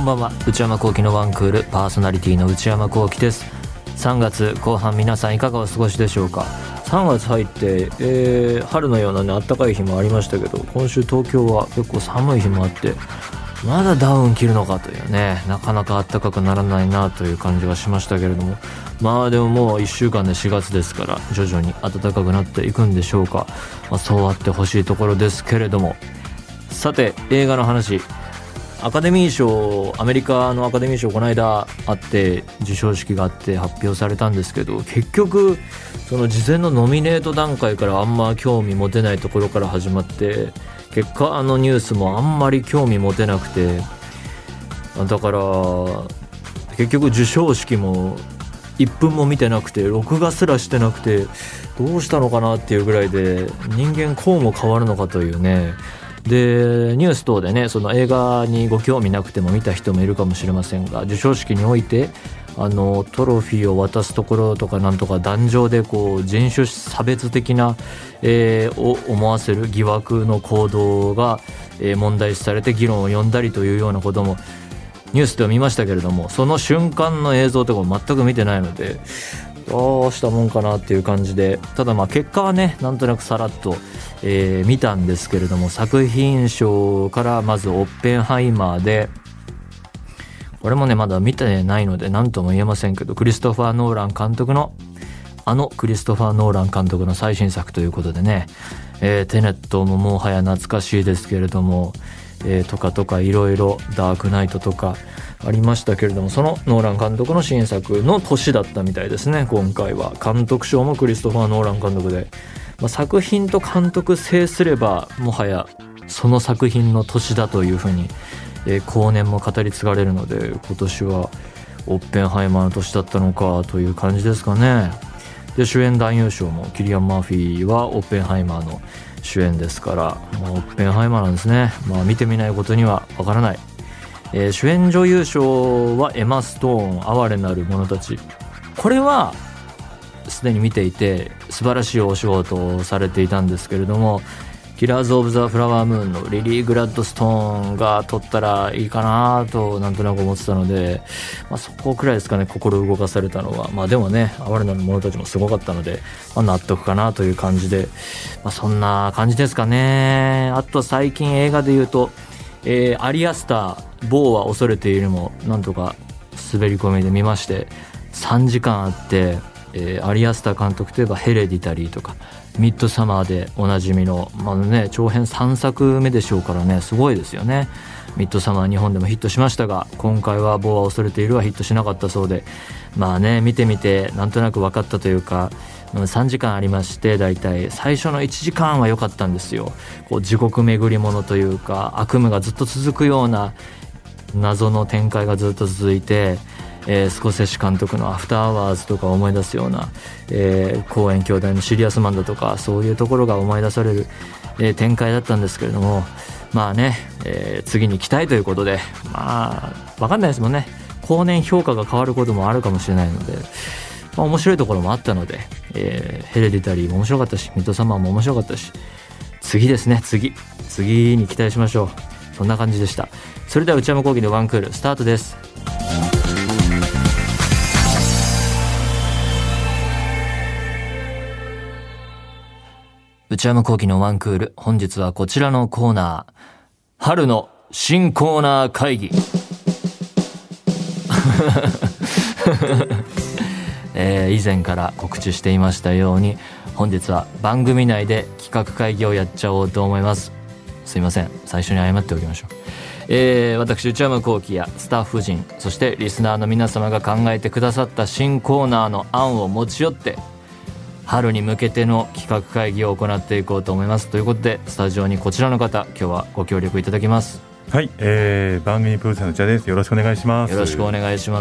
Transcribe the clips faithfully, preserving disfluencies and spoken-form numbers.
ばんは。内山聖輝のワンクールパーソナリティの内山聖輝です。さんがつこう半、皆さんいかがお過ごしでしょうか。さんがつ入って、えー、春のような、ね、暖かい日もありましたけど、今週東京は結構寒い日もあって、まだダウン着るのかというね、なかなか暖かくならないなという感じがしましたけれども、まあでももういっしゅうかんでしがつですから、徐々に暖かくなっていくんでしょうか。まあ、そうあってほしいところですけれども、さて映画の話、アカデミー賞、アメリカのアカデミー賞この間あって授賞式があって発表されたんですけど、結局その事前のノミネート段階からあんま興味持てないところから始まって、結果あのニュースもあんまり興味持てなくて、だから結局授賞式もいっぷんも見てなくて、録画すらしてなくて、どうしたのかなっていうぐらいで、人間こうも変わるのかというね。でニュース等でね、その映画にご興味なくても見た人もいるかもしれませんが、授賞式においてあのトロフィーを渡すところとかなんとか壇上でこう人種差別的な、えー、を思わせる疑惑の行動が、えー、問題視されて議論を呼んだりというようなこともニュースでは見ましたけれども、その瞬間の映像とかも全く見てないので、どうしたもんかなっていう感じで、ただまあ結果はね、なんとなくさらっと、えー、見たんですけれども、作品賞からまずオッペンハイマーで、これもねまだ見てないので何とも言えませんけど、クリストファー・ノーラン監督のあのクリストファー・ノーラン監督の最新作ということでね、えー、テネットももはや懐かしいですけれども、えー、とかとかいろいろダークナイトとかありましたけれども、そのノーラン監督の新作の年だったみたいですね。今回は監督賞もクリストファー・ノーラン監督で、まあ、作品と監督制すればもはやその作品の年だというふうに、えー、後年も語り継がれるので、今年はオッペンハイマーの年だったのかという感じですかね。で主演男優賞もキリアン・マーフィーはオッペンハイマーの主演ですから、まあ、オッペンハイマーなんですね。まあ、見てみないことにはわからない。えー、主演女優賞はエマ・ストーン、哀れなる者たち。これはすでに見ていて素晴らしいお仕事をされていたんですけれども、キラーズ・オブ・ザ・フラワームーンのリリー・グラッドストーンが撮ったらいいかなとなんとなく思ってたので、まあ、そこくらいですかね、心動かされたのは。まあでもね、哀れなる者たちもすごかったので、まあ、納得かなという感じで、まあ、そんな感じですかね。あと最近映画で言うと、えー、アリアスター某は恐れているもなんとか滑り込みで見まして、さんじかんあって、えー、アリアスター監督といえばヘレディタリーとかミッドサマーでおなじみの、まあね、長編さんさくめでしょうからね、すごいですよね。ミッドサマー日本でもヒットしましたが、今回は某は恐れているはヒットしなかったそうで、まあね見てみてなんとなく分かったというか、さんじかんありまして、だいたい最初のいちじかんは良かったんですよ。こう地獄巡り物というか、悪夢がずっと続くような謎の展開がずっと続いて、えー、スコセッシ監督のアフターアワーズとか思い出すような、えー、コーエン兄弟のシリアスマンだとか、そういうところが思い出される、えー、展開だったんですけれども、まあね、えー、次に期待ということで、まあ分かんないですもんね。後年評価が変わることもあるかもしれないので、まあ、面白いところもあったので、えー、ヘレディタリーも面白かったし、ミッドサマーも面白かったし、次ですね、次次に期待しましょう。そんな感じでした。それでは内山聖輝のワンクールスタートです。内山聖輝のワンクール、本日はこちらのコーナー、春の新コーナー会議えー、以前から告知していましたように、本日は番組内で企画会議をやっちゃおうと思います。すいません、最初に謝っておきましょう。えー、私内山聖輝やスタッフ陣、そしてリスナーの皆様が考えてくださった新コーナーの案を持ち寄って、春に向けての企画会議を行っていこうと思います。ということでスタジオにこちらの方、今日はご協力いただきます。 はい、えー、番組プロデューサーの内田です。よろしくお願いします。 よろしくお願いします。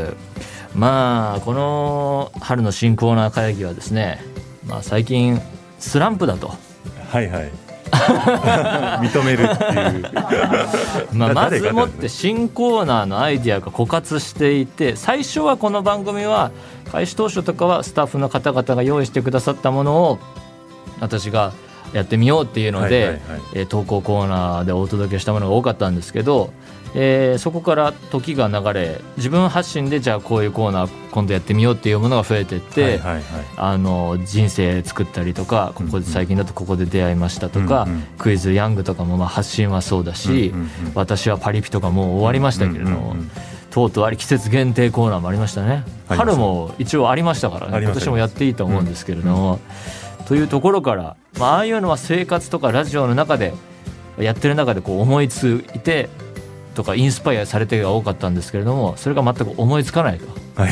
まあこの春の新コーナー会議はですね、まあ、最近スランプだと、 はいはい認めるっていうまあまずもって新コーナーのアイディアが枯渇していて、最初はこの番組は開始当初とかはスタッフの方々が用意してくださったものを私がやってみようっていうので、はいはいはい、えー、投稿コーナーでお届けしたものが多かったんですけど、 えー、そこから時が流れ自分発信でじゃあこういうコーナー今度やってみようっていうものが増えていって、はいはいはい、あの人生作ったりとかここで最近だとここで出会いましたとか、うんうん、クイズヤングとかもまあ発信はそうだし、うんうんうん、私はパリピとかもう終わりましたけれども、うんうんうん、とうとうあり季節限定コーナーもありましたね。春も一応ありましたからね、今年もやっていいと思うんですけれども、うん、というところから、まあ、ああいうのは生活とかラジオの中でやってる中でこう思いついてとかインスパイアされてが多かったんですけれども、それが全く思いつかないと、はい、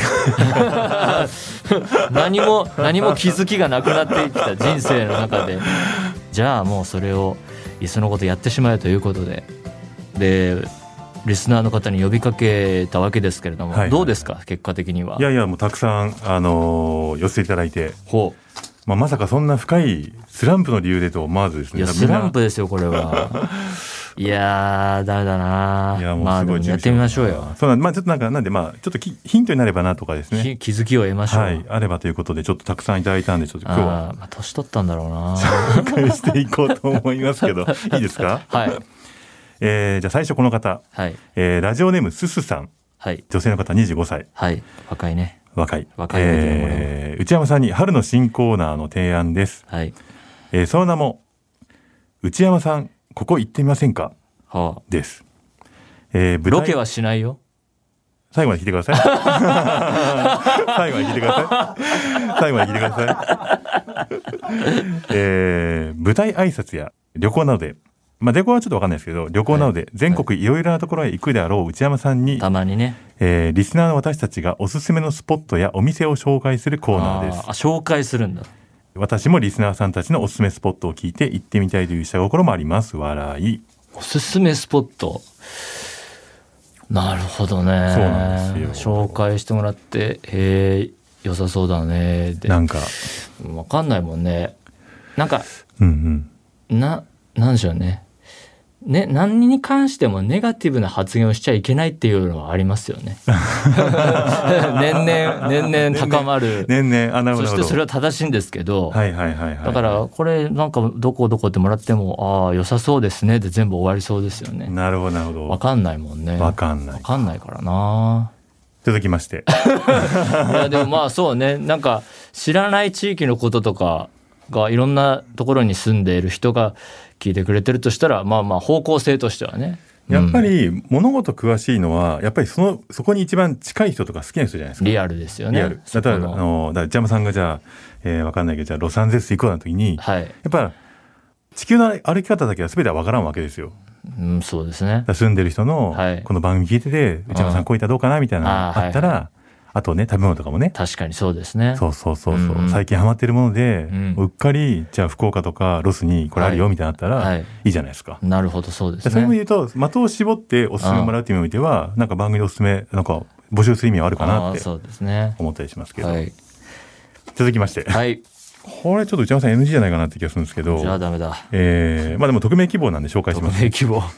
何も何も気づきがなくなってきた人生の中で、じゃあもうそれをいっそのことやってしまえということで、でリスナーの方に呼びかけたわけですけれども、はいはい、どうですか結果的には。 いやいやもうたくさん、あのー、寄せていただいて、ほう、まあ、まさかそんな深いスランプの理由でと思わずですね。 いやスランプですよこれはいやーダメだな。いやもうすごい、まあ、やってみましょうよ。 そうなん、まあ、ちょっとなんかなんで、まあ、ちょっとヒントになればなとかですね、 気づきを得ましょう、はい、 あればということでちょっとたくさんいただいたんで、ちょっと今日はあ、まあ、年取ったんだろうな紹介していこうと思いますけどいいですか。はい、えー、じゃあ最初この方、はい、えー、ラジオネームすすさん、はい、女性の方にじゅうごさい、 はい、若いね、 若い若い、 えー、内山さんに春の新コーナーの提案です、はい、えー、その名も内山さんここ行ってみませんか、はあ、です、 えー、ロケはしないよ。 最後まで聞いてください最後まで聞いてください最後まで聞いてください、えー、舞台挨拶や旅行などで、まあ、旅行はちょっと分かんないですけど、旅行などで全国いろいろなところへ行くであろう内山さんに、 たまにね、 えー、リスナーの私たちがおすすめのスポットやお店を紹介するコーナーです。 ああ、紹介するんだ。 私もリスナーさんたちのおすすめスポットを聞いて行ってみたいという下心もあります。笑い。 おすすめスポット、なるほどね。そうなんですよ。紹介してもらって、へえ良さそうだねで、 なんか分かんないもんね。なんか、うんうん、な、なんでしょうね。ね、何に関してもネガティブな発言をしちゃいけないっていうのはありますよね年々年々高まる、 年々、あ、なるほど。 そしてそれは正しいんですけど、はいはいはいはい、だからこれなんかどこどこってもらっても、ああ良さそうですねで全部終わりそうですよね。 なるほどなるほど。 分かんないもんね。 分かんない分かんないからな。 続きましていやでもまあそうね、なんか知らない地域のこととかがいろんなところに住んでいる人が聞いてくれてるとしたら、まあまあ方向性としてはね、 やっぱり物事詳しいのはやっぱりそのそこに一番近い人とか好きな人じゃないですか。 リアルですよね。 リアル。例えばあのだから内山さんがじゃあ、えー、分かんないけどじゃあロサンゼルス行こうな時に、はい、やっぱ地球の歩き方だけは全ては分からんわけですよ。 うん、そうですね。 住んでる人の、はい、この番組聞いてて内山さんこういったらどうかなみたいなのあったら、はいはい、あとね食べ物とかもね、 確かにそうですね。 そうそうそうそう、うんうん、最近ハマってるもので、うん、うっかりじゃあ福岡とかロスにこれあるよみたいなのあったら、はい、いいじゃないですか。 なるほど、そうですね。 そういう意味で言うと的を絞っておすすめもらうという意味ではなんか番組でおすすめなんか募集する意味はあるかなって思ったりしますけど、はい、続きまして、はい、これちょっと内山さん エヌジー じゃないかなって気がするんですけど、 じゃあダメだ、 えーまあ、でも匿名希望なんで紹介します。 匿名希望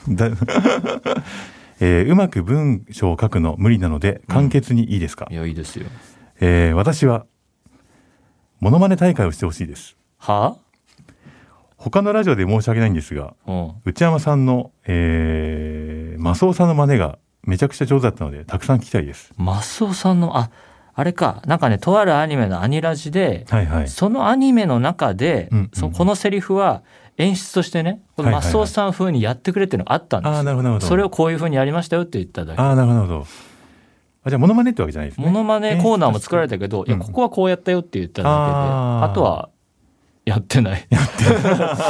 えー、うまく文章を書くの無理なので簡潔にいいですか。 うん、いやいいですよ。 えー、私はモノマネ大会をしてほしいです。 はあ？ 他のラジオで申し訳ないんですが、うん、内山さんの、えー、マスオさんの真似がめちゃくちゃ上手だったのでたくさん聞きたいです。 マスオさんの、あ、あれか、なんかね、とあるアニメのアニラジで、はいはい、そのアニメの中で、うんうん、そこのセリフは演出としてね、このマスオさん風にやってくれっていうのがあったんですよ。 あ、なるほどなるほど。 それをこういう風にやりましたよって言っただけ。 あ、なるほどなるほど。あ、じゃあモノマネってわけじゃないですね。 モノマネコーナーも作られたけど、いやここはこうやったよって言っただけで、あ, あとはやってない。やってない。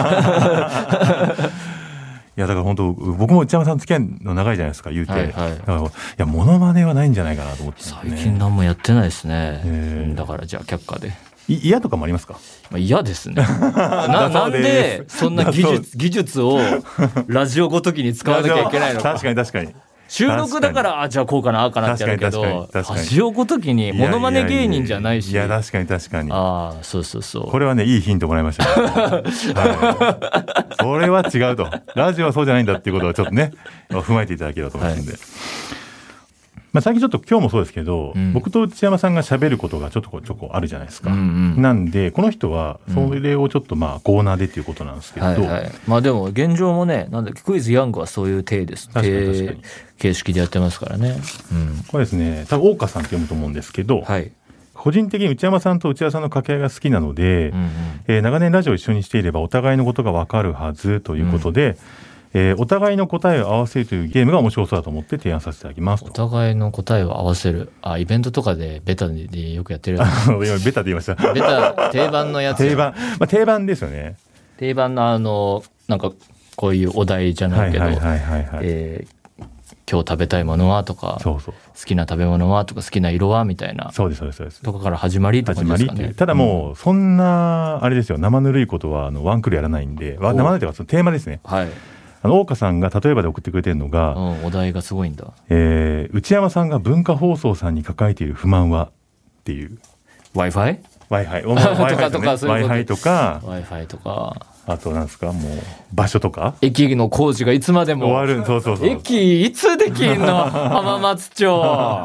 いやだから本当僕も内山さん付き合いの長いじゃないですか言うて、はいはい、だからいやモノマネはないんじゃないかなと思って、ね、 最近何もやってないですね。だからじゃあ却下で。 嫌とかもありますか。 まあ、嫌ですね。な, なんでそんな技術技術をラジオごときに使わなきゃいけないのか。 確かに確かに。 収録だからあじゃあこうかなああかなってやるけど、ラジオごときにモノマネ芸人じゃないし。 いやいやいやいや、確かに確かに。 ああそうそうそう。 これはねいいヒントもらいました、ね。はい、それは違うと。ラジオはそうじゃないんだっていうことをちょっとね踏まえていただければと思うんで。はい、 まあ、最近ちょっと今日もそうですけど、 うん、 僕と内山さんが喋ることがちょっとこうちょこあるじゃないですか、 うんうん、 なんでこの人はそれをちょっとまあコーナーでっていうことなんですけど、 はいはい、まあでも現状もね、なんだっけクイズヤングはそういう体です体形式でやってますからね、うん、 これですね多分大岡さんって読むと思うんですけど、はい、個人的に内山さんと内山さんの掛け合いが好きなので、うんうん、えー、長年ラジオを一緒にしていればお互いのことが分かるはずということで、うん、えー、お互いの答えを合わせるというゲームが面白そうだと思って提案させていただきますと。 お互いの答えを合わせる、あ、イベントとかでベタでよくやってるやつ今ベタで言いましたベタ定番のやつ定番、まあ、定番ですよね。 定番のあのなんかこういうお題じゃないけど、えー今日食べたいものはとか、そうそう好きな食べ物はとか好きな色はみたいな、 そうですそうですそうです、 とかから始まりって感じですかね。 ただもうそんなあれですよ、生ぬるいことはあのワンクールやらないんで、生ぬるいというかそのテーマですね、はい、あの大岡さんが例えばで送ってくれてるのが、うん、お題がすごいんだ、えー、内山さんが文化放送さんに抱えている不満はっていう Wi-Fi？ Wi-Fi とか Wi-Fi とか Wi-Fi とか、 あとなんですか、もう場所とか、 駅の工事がいつまでも終わる、そうそうそう、 駅いつできんの浜松町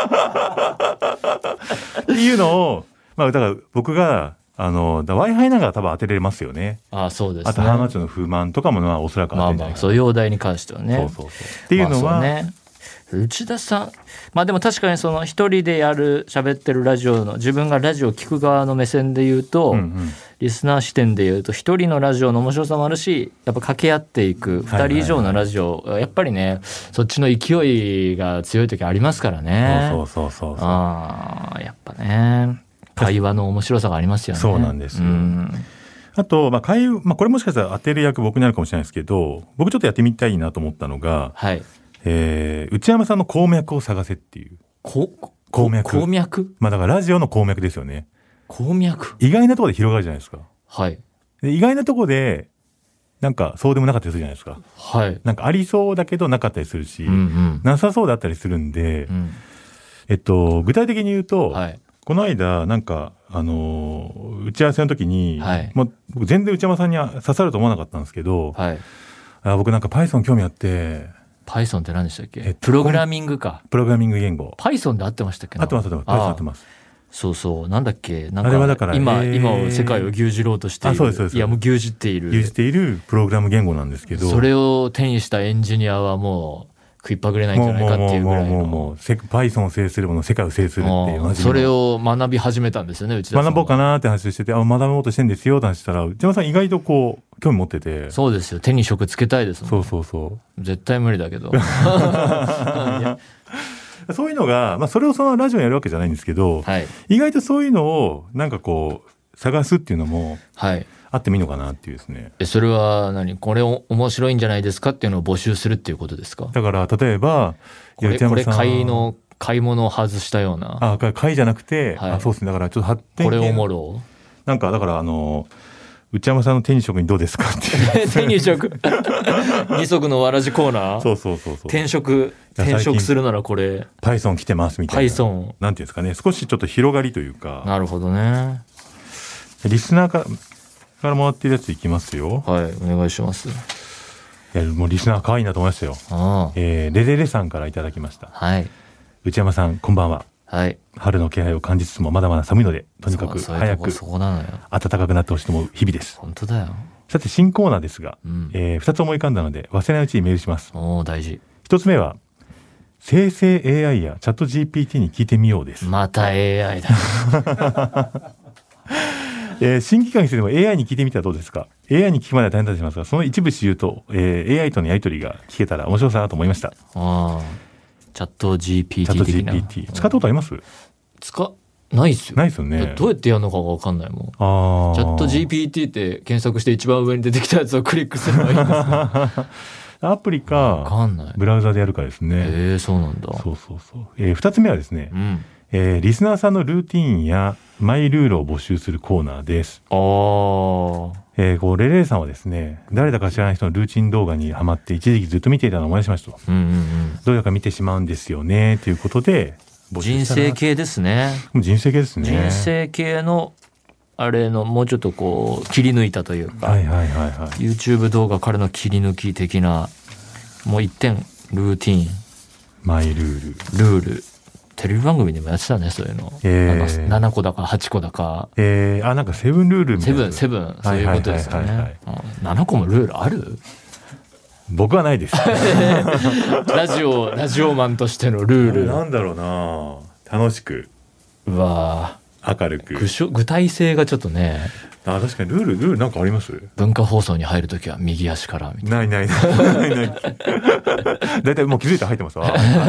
っていうのを、まあだから僕があの Wi-Fi なんか多分当てれますよね。 ああ、そうですね。 あと浜松の不満とかもおそらく当てれない、まあ、まあそういうお題に関してはね。 そうそうそうっていうのは、まあね、 内田さん、まあでも確かにその一人でやる喋ってるラジオの、自分がラジオを聞く側の目線で言うと、うんうん、リスナー視点で言うと一人のラジオの面白さもあるし、やっぱ掛け合っていく二人以上のラジオ、はいはいはい、やっぱりねそっちの勢いが強い時ありますからね。 そうそうそうそう、 あ、やっぱね会話の面白さがありますよね。 そうなんですよ、うん、あと、まあ会まあ、これもしかしたら当てる役僕になるかもしれないですけど、僕ちょっとやってみたいなと思ったのが、はい、えー、内山さんの鉱脈を探せっていう。こ鉱脈。 鉱脈、 まあだからラジオの鉱脈ですよね。 鉱脈、 意外なところで広がるじゃないですか。 はい。 で意外なところでなんかそうでもなかったりするじゃないですか。 はい。 なんかありそうだけどなかったりするし、うんうん、なさそうだったりするんで、うん、えっと具体的に言うと、はい、この間なんかあのー、打ち合わせの時に、はい、まあ、僕全然内山さんに刺さると思わなかったんですけど、はい、あ僕なんか Python 興味あって。 Python って何でしたっけ？えプログラミングか。 プログラミング言語。 Python で合ってましたっけ？ 合ってます、合ってます。Python 合ってます。 そうそう、なんだっけ、なんかあれはだから今、えー、今を世界を牛耳ろうとしている。あ、そうですそうです。いやもう牛耳っている。 牛耳っているプログラム言語なんですけど。 それを手にしたエンジニアはもう食いっぱぐれないんじゃないかっていうぐらいの。もうもうもうもう Python を制するもの世界を制するっていうそれを学び始めたんですよね、内田さんは。 学ぼうかなって話してて、あ学ぼうとしてんですよって話したら、内山さん意外とこう興味持ってて。 そうですよ、手に職つけたいですもん。 そうそうそう。 絶対無理だけど。 そういうのが、まあ、それをそのラジオにやるわけじゃないんですけど、はい、意外とそういうのをなんかこう探すっていうのも、はい、あってもいいのかなっていうですね。 えそれは何、これ面白いんじゃないですかっていうのを募集するっていうことですか？ だから例えばこれ、これ買いの買い物を外したような、 あ買いじゃなくて、はい、あそうですね、だからちょっと発展これおもろなんかだからあの内山さんの手に職にどうですかっていう手に職二足のわらじコーナー。 そうそうそうそう、 転職転職するならこれ Python 来てますみたいな、 Python なんていうんですかね、少しちょっと広がりというか。 なるほどね。 リスナーからからもらってるやついきますよ。 はい、お願いします。 いやもうリスナー可愛いなと思いましたよ。あ、えー、レレレさんからいただきました。はい、内山さんこんばんは。はい、春の気配を感じつつもまだまだ寒いので、とにかく早く暖かくなってほしいと思う日々です。 本当だよ。 さて新コーナーですが、うん、えー、ふたつ思い浮かんだので忘れないうちにメールします。 お大事。 ひとつめは生成 エーアイ やチャット ジーピーティー に聞いてみようです。 また エーアイ だ、 えー、新企画にしても エーアイ に聞いてみたらどうですか？ エーアイ に聞くまでは大変だとしますが、その一部始終と、えー、エーアイ とのやり取りが聞けたら面白さだと思いました。あチャット ジーピーティー 的な。 チャット ジーピーティー 使ったことあります？ 使ないっすよ。 ないっすよね。 どうやってやるのかが分かんないもん。あチャット ジーピーティー って検索して一番上に出てきたやつをクリックすればいいんですか？ アプリか分かんないブラウザでやるかですね。 えー、そうなんだ。 そうそうそう、えー、ふたつめはですね、うん、えー、リスナーさんのルーティーンやマイルールを募集するコーナーです。あー、えー、こうレレレさんはですね、誰だか知らない人のルーチン動画にハマって一時期ずっと見ていたのを思い出しましたと、うんうんうん、どうやか見てしまうんですよねということで、 人生系ですね。 人生系ですね。 人生系のあれのもうちょっとこう切り抜いたというか、はいはいはいはい、YouTube 動画からの切り抜き的な、もう一点ルーティーンマイルールールテレビ番組でもやってたねそういうの、 えー、 なんかななこだかはちこだか、 えー、あなんかセブンルールみたいな、 セブンセブンそういうことですよね。ななこもルールある？ 僕はないですラジオラジオマンとしてのルールなんだろうな、楽しく、 うわ明るく、 具, 具体性がちょっとね。 あ確かにルールルールなんかあります？文化放送に入るときは右足からみたいな。ないないないないだいたいもう気づいたら入ってますわ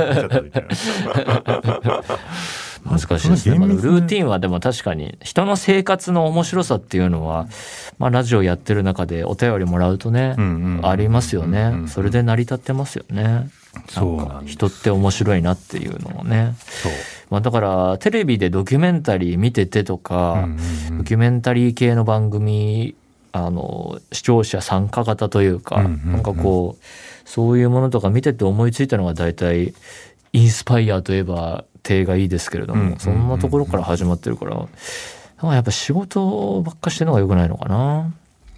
難しいですね。まあ、ルーティンはでも確かに人の生活の面白さっていうのは、まあ、ラジオやってる中でお便りもらうとね、うんうん、ありますよね。それで成り立ってますよね。なんか人って面白いなっていうのをね。そう、まあ、だからテレビでドキュメンタリー見ててとか、うんうんうん、ドキュメンタリー系の番組あの視聴者参加型というか、うんうんうん、なんかこうそういうものとか見てて思いついたのが大体インスパイアといえば手がいいですけれども、うんうんうんうん、そんなところから始まってるから、なんかやっぱ仕事ばっかしてるのが良くないのかな。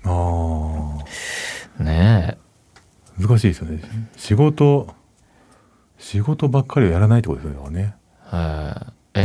あねえ、難しいですよね。仕事仕事ばっかりをやらないってことですよね。はい、え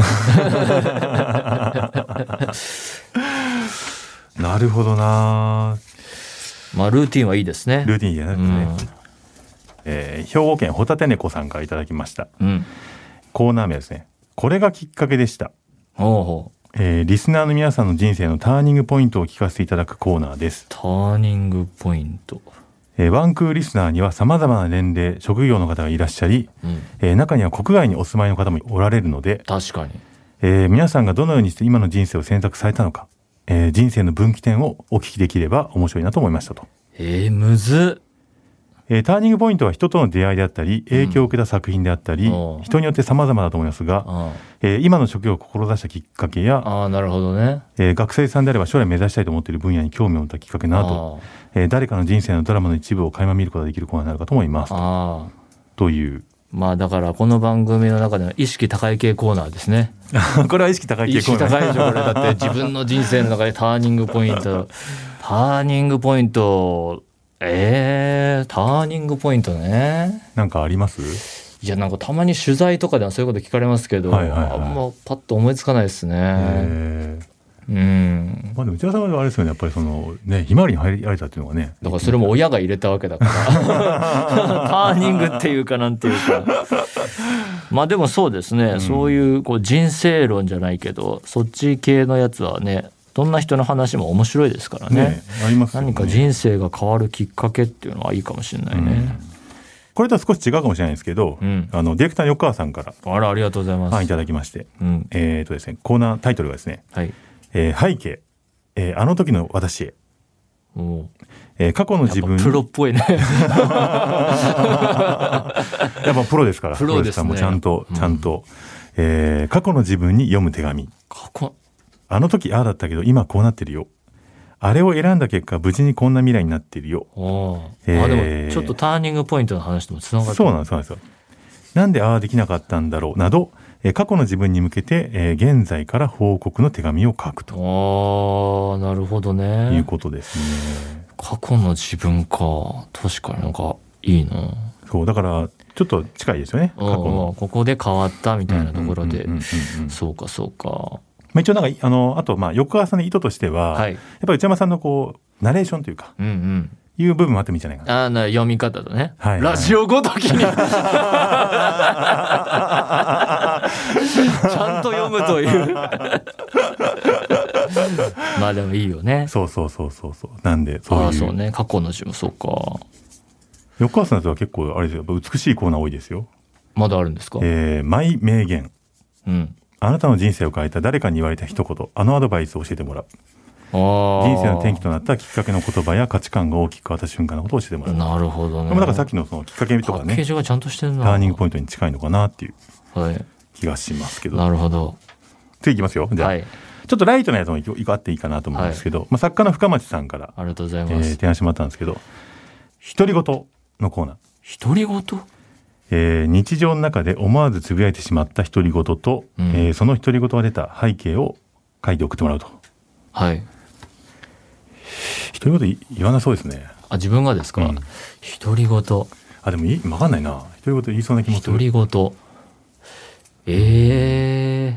なるほどな。 まあルーティンはいいですね。 ルーティンじゃないですね、うん。えー、兵庫県ホタテ猫さんからいただきました、うん、コーナー名ですね。これがきっかけでした。ほうほう、えー、リスナーの皆さんの人生のターニングポイントを聞かせていただくコーナーです。 ターニングポイント、 えー、ワンクーリスナーには様々な年齢職業の方がいらっしゃり、うん、えー、中には国外にお住まいの方もおられるので、 確かに、 えー、皆さんがどのようにして今の人生を選択されたのか、えー、人生の分岐点をお聞きできれば面白いなと思いましたと。 えー、むずっ。 えー、ターニングポイントは人との出会いであったり影響を受けた作品であったり、うん、人によって様々だと思いますが、えー、今の職業を志したきっかけや、 あ、なるほどね、 えー、学生さんであれば将来目指したいと思っている分野に興味を持ったきっかけなど、えー、誰かの人生のドラマの一部を垣間見ることができるコーナーになるかと思います。あという、 まあだからこの番組の中での意識高い系コーナーですねこれは意識高い系コーナー、 意識高いでしょこれ。だって自分の人生の中でターニングポイントターニングポイントえー、ターニングポイントね。 なんかあります？ いや、なんかたまに取材とかではそういうこと聞かれますけど、はいはいはい、あんまパッと思いつかないですね。うん、 まあ、でも内田さんはあれですよね、やっぱりそのね、ひまわりに入られたっていうのがね、 だからそれも親が入れたわけだからターニングっていうかなんていうかまあでもそうですね、うん、そういうこう人生論じゃないけどそっち系のやつはね、どんな人の話も面白いですから ね, ね, ありますよね。何か人生が変わるきっかけっていうのはいいかもしれないね、うん、 これとは少し違うかもしれないですけど、うん、あのディレクターの横川さんからあらありがとうございます、 はい、いただきまして、うん、えーとですね、コーナータイトルがですね、はい、えー、背景、えー、あの時の私へ、お、えー、過去の自分にプロっぽいねやっぱプロですから、 プロですね、 もちゃんとちゃんと、うん、えー、過去の自分に読む手紙。 過去、 あの時ああだったけど今こうなってるよ。あれを選んだ結果無事にこんな未来になってるよ。 えー、あでもちょっとターニングポイントの話ともつながってる。 そうなんです、そうなんですよ。なんでああできなかったんだろうなど、えー、過去の自分に向けて、えー、現在から報告の手紙を書くと。 ああ、なるほどね。 いうことですね。 過去の自分か、確かになんかいいな。 そうだからちょっと近いですよね。過去のここで変わったみたいなところで、そうかそうか。 まあ、一応なんかあのあとまあ翌朝の意図としては、はい、やっぱり内山さんのこうナレーションというか、うんうん、いう部分もあってもいいんじゃないかな。 あな読み方とね、はいはい、ラジオごときにちゃんと読むというまあでもいいよね。 そうそうそうそうそう。なんでそういう、 あそうね、過去の自分、そうか。 横川さんとは結構あれですよ、美しいコーナー多いですよ。 まだあるんですか？ えー、マイ名言、うん、あなたの人生を変えた誰かに言われた一言、あのアドバイスを教えてもらう。あ人生の転機となったきっかけの言葉や価値観が大きく変わった瞬間のことを教えてもらう。 なるほどね。 でもなんかさっきのそのきっかけとかね、 パッケージがちゃんとしてるな。 ターニングポイントに近いのかなっていう気がしますけど、 はい、なるほど。 次いきますよ。じゃあ、はい、ちょっとライトなやつもいこあっていいかなと思うんですけど、はい、まあ、作家の深町さんからありがとうございます、 えー、提案してもらったんですけど、独り言のコーナー。 独り言、 えー、日常の中で思わずつぶやいてしまった独り言と、うん、えー、その独り言が出た背景を書いて送ってもらうと。はい。独り言言わなそうですね。 あ、自分がですか？うん、独り言。 あでもいい分かんないな。独り言言いそうな気もする。 独り言えー、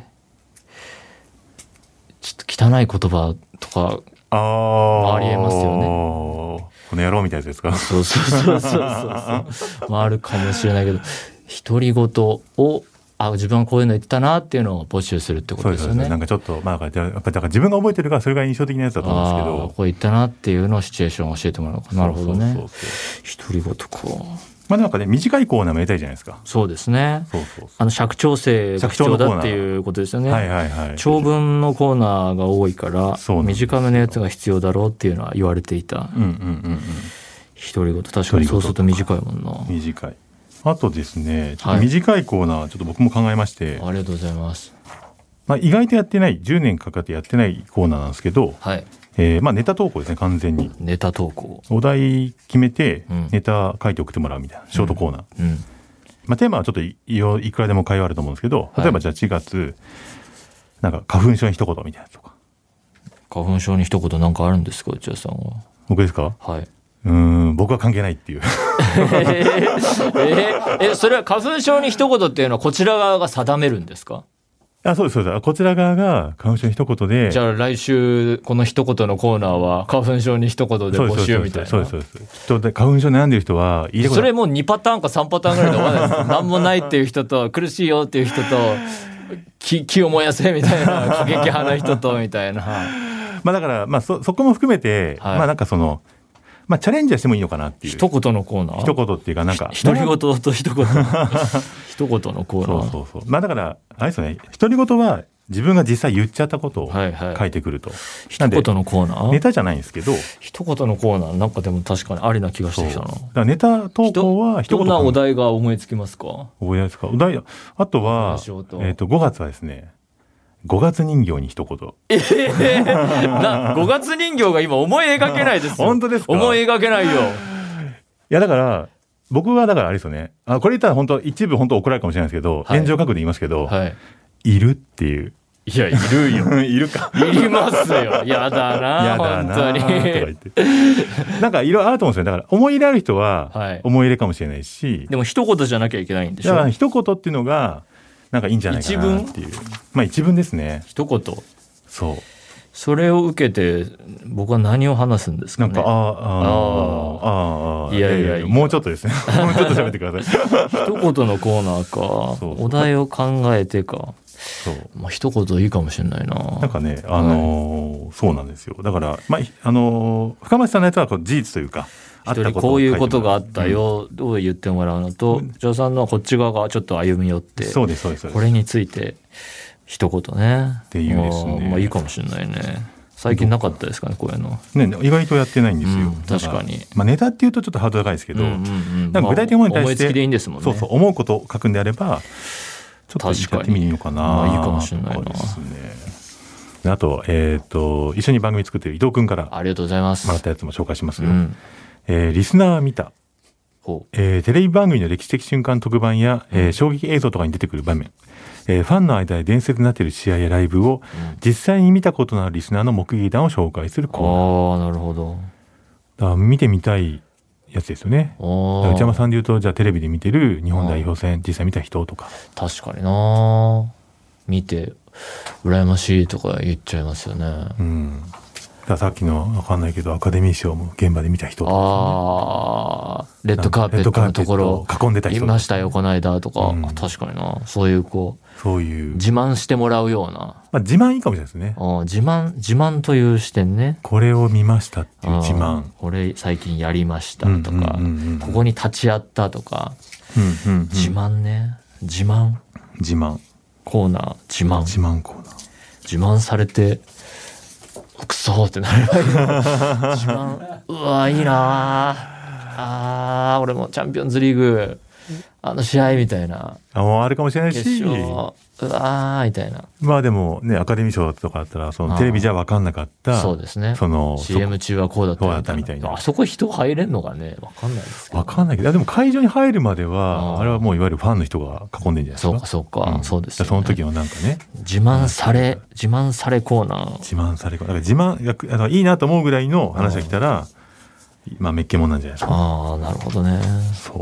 ちょっと汚い言葉とかあありえますよね。 この野郎みたいなやつですか。 そうそうそうそうそうまああるかもしれないけど独り言をあ自分はこういうの言ったなっていうのを募集するってことですよね。 そうですなんかちょっとまあやっぱりだから自分が覚えてるからそれが印象的なやつだと思うんですけど、 あこう言ったなっていうのをシチュエーションを教えてもらうか。なるほどね。 そうそうそう独り言か。 まあなんかね短いコーナーもやりたいじゃないですか。 そうですね。 そうそうそうあの尺調整が必要だっていうことですよね。 はいはいはい。 長文のコーナーが多いから短めのやつが必要だろうっていうのは言われていた。 うんうんうんうん独り言確かにそうすると短いもんな。 短い。あとですねちょっと短いコーナー、はい、ちょっと僕も考えまして。 ありがとうございます。 まあ、意外とやってないじゅうねんかかってやってないコーナーなんですけど、はいえーまあ、ネタ投稿ですね。完全にネタ投稿お題決めてネタ書いて送ってもらうみたいな、うん、ショートコーナー、うんうんまあ、テーマはちょっと い, いくらでも会話あると思うんですけど、例えばじゃあしがつ、はい、なんか花粉症に一言みたいなとか。 花粉症に一言なんかあるんですか内田さんは。 僕ですか。 はい。 うーん僕は関係ないっていうえー、えそれは花粉症に一言っていうのはこちら側が定めるんですか。 あそうですそうです。こちら側が花粉症に一言で。 じゃあ来週この一言のコーナーは花粉症に一言で募集みたいな。 そうですそうですそうです。人で花粉症悩んでる人は言いたことそれもうにパターンかさんパターンぐらいで終わらないです。何もないっていう人と苦しいよっていう人と気, 気を燃やせみたいな過激派な人とみたいなまあだからまあ そ, そこも含めて、はい、まあなんかそのまあチャレンジはしてもいいのかなっていう。 一言のコーナー。 一言っていうかなんか独り言と一言一言のコーナー。 そうそうそう。まあだからあれですよね。独り言は自分が実際言っちゃったことを書いてくると。はいはい、 一言のコーナー。 ネタじゃないんですけど。 一言のコーナーなんかでも確かにありな気がしてきたな。だからネタ投稿は一言。 どんなお題が思いつきますか。 思いつか。お題あとはえっとごがつはですね。ごがつ人形に一言。 えー、なごがつ人形が今思い描けないですよ。 本当ですか。 思い描けないよ。いやだから僕はだからあれですよね。あこれ言ったら本当一部本当怒られるかもしれないですけど、はい、炎上覚悟で言いますけど、はい、いるっていう。 いやいるよ。 いるか。 いりますよ。やだな。 やだな。 本当に。とか言ってなんかいろいろあると思うんですよ。だから思い入れある人は思い入れかもしれないし、はい、 でも一言じゃなきゃいけないんでしょ。 だから一言っていうのが。なんかいいんじゃないかなっていう。一文まあ一文ですね。 一言。 そう。 それを受けて僕は何を話すんですかね。 なんかああああああいやいやいやもうちょっとですね。もうちょっと喋ってください。 一言のコーナーか。そうお題を考えてか。そう。まあ一言いいかもしれないな。 なんかねあのーはい、そうなんですよ。だからまああのー、深町さんのやつはこう事実というか。 一人こういうことがあったよを言ってもらうのと、ジョーさんのこっち側がちょっと歩み寄って、 そうですそうです。 これについて一言ねっていうですね。 まあいいかもしれないね。最近なかったですかねこういうの。 ね意外とやってないんですよ。うん、 確かに。 まあネタっていうとちょっとハードル高いですけど、うんうんうん、なんか具体的なものに対して、まあ、思いつきでいいんですもんね。そうそう思うことを書くんであれば、ちょっとやってみるのかな。 まあいいかもしれないな。 ですね。あとえっ、ー、と一緒に番組作ってる伊藤君からありがとうございます。 もらったやつも紹介しますよ。うんえー、リスナーは見た、えー、テレビ番組の歴史的瞬間特番や、えー、衝撃映像とかに出てくる場面、えー、ファンの間で伝説になっている試合やライブを実際に見たことのあるリスナーの目撃談を紹介するコーナー。 あーなるほど。 だから見てみたいやつですよね。内山さんで言うとじゃあテレビで見てる日本代表戦実際見た人とか。 確かにな見て羨ましいとか言っちゃいますよね。 うんださっきの分かんないけどアカデミー賞も現場で見た人とか、ね、 ああレッドカーペットのところ囲んでた人いましたよこの間とか、うん、確かになそういうこうそういう自慢してもらうような、まあ、自慢いいかもしれないですね。 あ自慢自慢という視点ね。 これを見ましたっていう自慢。 これ最近やりましたとか、うんうんうんうん、ここに立ち会ったとか、うんうんうん、自慢ね自慢自慢コーナー自慢自慢コーナー自慢されてクソってなる自慢うわいいなあ俺もチャンピオンズリーグあの試合みたいなあもうあるかもしれないし決勝うわーみたいな。 まあでもねアカデミー賞とかだったらそのテレビじゃ分かんなかったそうですねそのシーエム 中はこうだったみたいな、 みたいな。 あそこ人入れんのかね分かんないですけど、 分かんないけどでも会場に入るまでは あ, あれはもういわゆるファンの人が囲んでるんじゃないですか。 そうかそうか、うん、そうですよね。 その時のなんかね自慢され自慢されコーナー自慢されコーナー自慢だからいいなと思うぐらいの話が来たらまあめっけもんなんじゃないですか。 ああなるほどね。 そう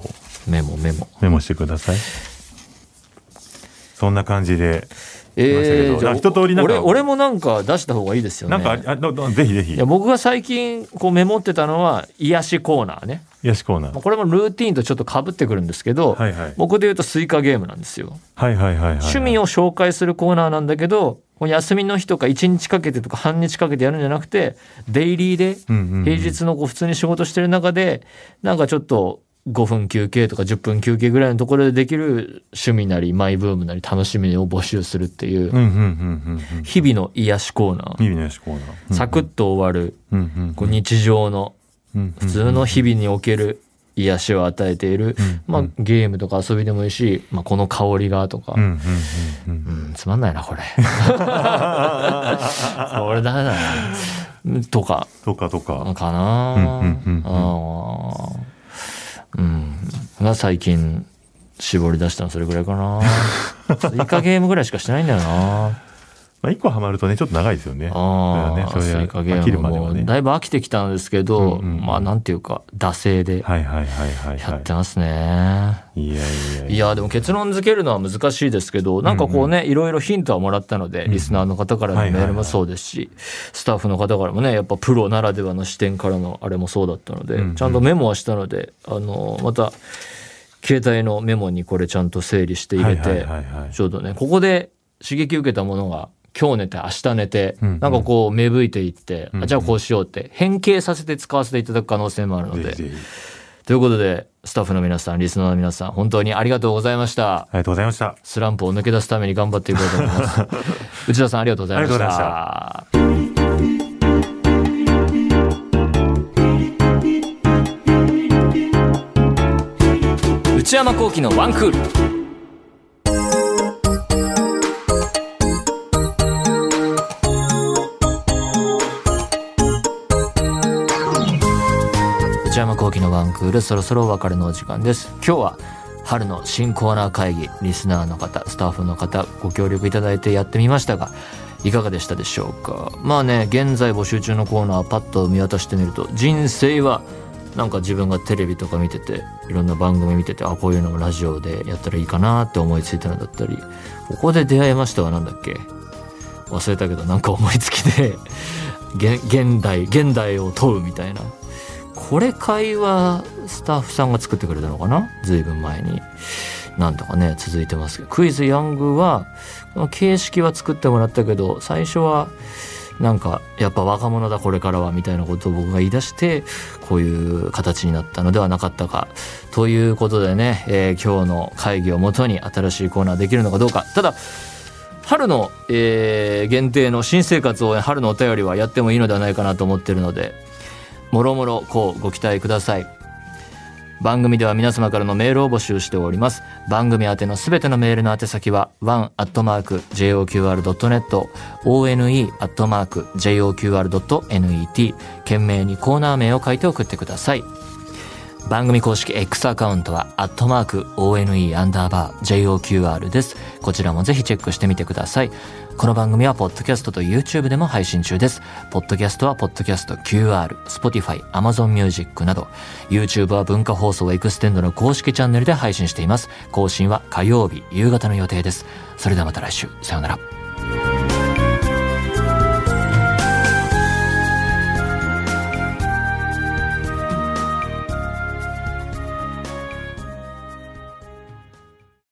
メモメモメモしてください。そんな感じでえー、じゃあ一通りなんか俺, 俺もなんか出した方がいいですよね。 なんかあどどぜひぜひ。 いや僕が最近こうメモってたのは癒しコーナーね。 癒しコーナー、 これもルーティーンとちょっと被ってくるんですけど、 はいはい、 僕で言うとスイカゲームなんですよ。 はいはいはいはいはい、 趣味を紹介するコーナーなんだけど、休みの日とかいちにちかけてとか半日かけてやるんじゃなくて、デイリーで平日のこう普通に仕事してる中でなんかちょっとごふん休憩とかじゅっぷん休憩ぐらいのところでできる趣味なりマイブームなり楽しみを募集するっていう日々の癒しコーナー、 日々の癒しコーナー、 サクッと終わるこう日常の普通の日々における癒しを与えている、まあ、ゲームとか遊びでもいいし、まあ、この香りがとか、うんうんうんうん、つまんないなこれこれだなとかとかとかかな、うんうんうんうん、が最近絞り出したのそれぐらいかなスイカゲームぐらいしかしてないんだよなまあ、いっこハマるとねちょっと長いですよね。 ああ、ね、それスイカゲームもだいぶ飽きてきたんですけど、うんうんうん、まあなんていうか惰性でやってますね。 いやいやいや、 いやでも結論付けるのは難しいですけど、なんかこうね、うんうん、いろいろヒントはもらったので、リスナーの方からのメールもそうですし、スタッフの方からもねやっぱプロならではの視点からのあれもそうだったので、うんうん、ちゃんとメモはしたので、あのまた携帯のメモにこれちゃんと整理して入れて、はいはいはいはい、ちょうどねここで刺激受けたものが今日寝て明日寝て、うんうん、なんかこう芽吹いていって、うんうん、あじゃあこうしようって変形させて使わせていただく可能性もあるので、ぜひぜひということでスタッフの皆さんリスナーの皆さん本当にありがとうございました。 ありがとうございました。 スランプを抜け出すために頑張っていこうと思います内田さんありがとうございました。内山聖輝のワンクール。内山聖輝のワンクール、そろそろお別れのお時間です。今日は春の新コーナー会議、リスナーの方スタッフの方ご協力いただいてやってみましたがいかがでしたでしょうか。まあね現在募集中のコーナーパッと見渡してみると、人生はなんか自分がテレビとか見てていろんな番組見てて、あこういうのもラジオでやったらいいかなって思いついたのだったり、ここで出会いましたはなんだっけ忘れたけどなんか思いつきで現代現代を問うみたいな、これ会話スタッフさんが作ってくれたのかな、ずいぶん前に。なんとかね続いてますけど、クイズヤングは形式は作ってもらったけど最初はなんかやっぱ若者だこれからはみたいなことを僕が言い出してこういう形になったのではなかったかということでね、えー、今日の会議をもとに新しいコーナーできるのかどうか。ただ春の、えー、限定の新生活応援春のお便りはやってもいいのではないかなと思っているので、もろもろこうご期待ください。番組では皆様からのメールを募集しております。番組宛てのすべてのメールの宛先は ワン アットマーク ジェイオーキューアール ドットネット オーエヌイー アットマーク ジェイオーキューアール ドットネット 懸命にコーナー名を書いて送ってください。番組公式 X アカウントはアットマーク オーエヌイー アンダーバー ジェイオーキューアール です。こちらもぜひチェックしてみてください。この番組はポッドキャストと YouTube でも配信中です。ポッドキャストはポッドキャスト キューアール、Spotify、Amazon Music など、YouTube は文化放送エクステンドの公式チャンネルで配信しています。更新は火曜日夕方の予定です。それではまた来週、さようなら。